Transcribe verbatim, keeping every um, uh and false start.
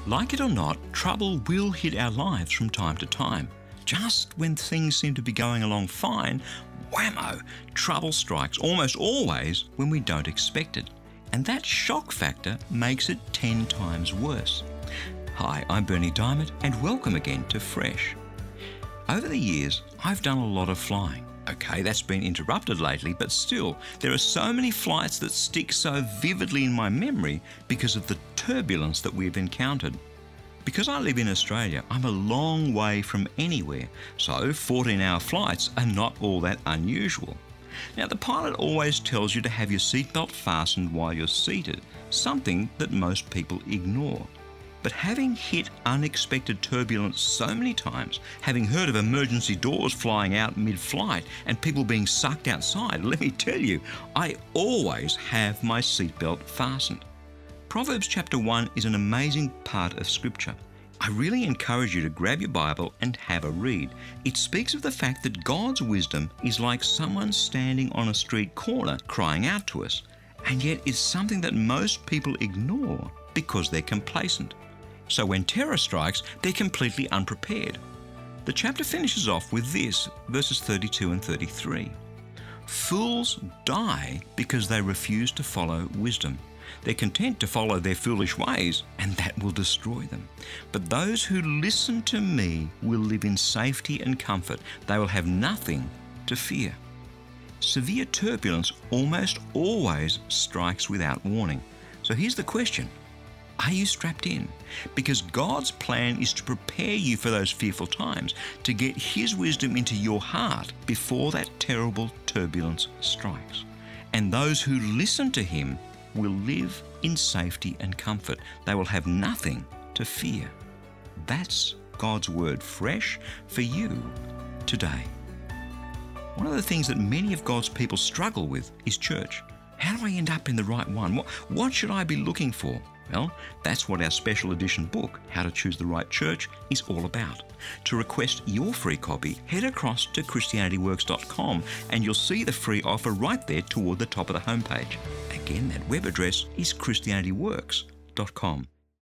Like it or not, trouble will hit our lives from time to time. Just when things seem to be going along fine, whammo, trouble strikes almost always when we don't expect it. And that shock factor makes it ten times worse. Hi, I'm Berni Dymet and welcome again to Fresh. Over the years, I've done a lot of flying. Okay, that's been interrupted lately, but still, there are so many flights that stick so vividly in my memory because of the turbulence that we've encountered. Because I live in Australia, I'm a long way from anywhere, so fourteen-hour flights are not all that unusual. Now, the pilot always tells you to have your seatbelt fastened while you're seated, something that most people ignore. But having hit unexpected turbulence so many times, having heard of emergency doors flying out mid-flight and people being sucked outside, let me tell you, I always have my seatbelt fastened. Proverbs chapter one is an amazing part of Scripture. I really encourage you to grab your Bible and have a read. It speaks of the fact that God's wisdom is like someone standing on a street corner crying out to us, and yet it's something that most people ignore because they're complacent. So when terror strikes, they're completely unprepared. The chapter finishes off with this, verses thirty-two and thirty-three. Fools die because they refuse to follow wisdom. They're content to follow their foolish ways, and that will destroy them. But those who listen to me will live in safety and comfort. They will have nothing to fear. Severe turbulence almost always strikes without warning. So here's the question. Are you strapped in? Because God's plan is to prepare you for those fearful times, to get His wisdom into your heart before that terrible turbulence strikes. And those who listen to Him will live in safety and comfort. They will have nothing to fear. That's God's word fresh for you today. One of the things that many of God's people struggle with is church. How do I end up in the right one? What, what should I be looking for? Well, that's what our special edition book, How to Choose the Right Church, is all about. To request your free copy, head across to Christianity Works dot com and you'll see the free offer right there toward the top of the homepage. Again, that web address is Christianity Works dot com.